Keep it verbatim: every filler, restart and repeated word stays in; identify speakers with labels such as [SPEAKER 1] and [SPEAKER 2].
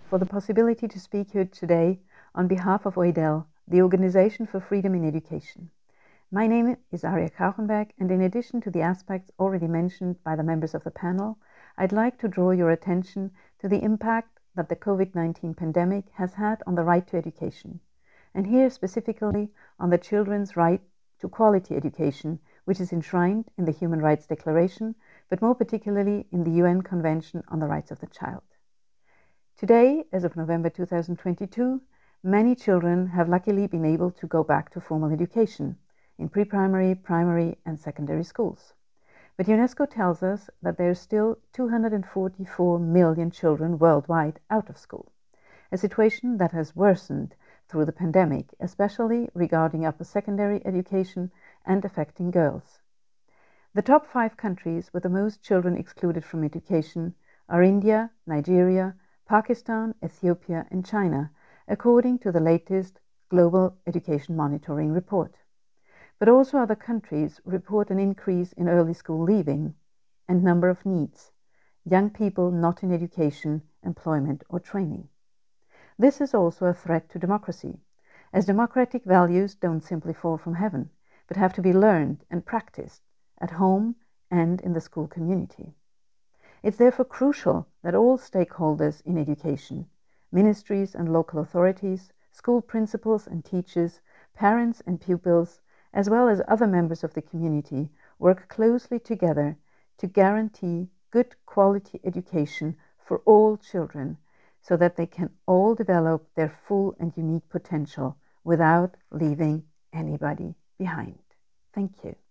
[SPEAKER 1] for the possibility to speak here today on behalf of O E D E L, the Organization for Freedom in Education. My name is Arja Krauchenberg, and in addition to the aspects already mentioned by the members of the panel, I'd like to draw your attention to the impact that the COVID nineteen pandemic has had on the right to education, and here specifically on the children's right to quality education, which is enshrined in the Human Rights Declaration, but more particularly in the U N Convention on the Rights of the Child. Today, as of November two thousand twenty-two, many children have luckily been able to go back to formal education in pre-primary, primary, and secondary schools. But UNESCO tells us that there are still two hundred forty-four million children worldwide out of school, a situation that has worsened through the pandemic, especially regarding upper secondary education and affecting girls. The top five countries with the most children excluded from education are India, Nigeria, Pakistan, Ethiopia, and China, according to the latest Global Education Monitoring Report. But also other countries report an increase in early school leaving and number of needs, young people not in education, employment, or training. This is also a threat to democracy, as democratic values don't simply fall from heaven, but have to be learned and practiced at home and in the school community. It's therefore crucial that all stakeholders in education, ministries and local authorities, school principals and teachers, parents and pupils, as well as other members of the community, work closely together to guarantee good quality education for all children, so that they can all develop their full and unique potential without leaving anybody behind. Thank you.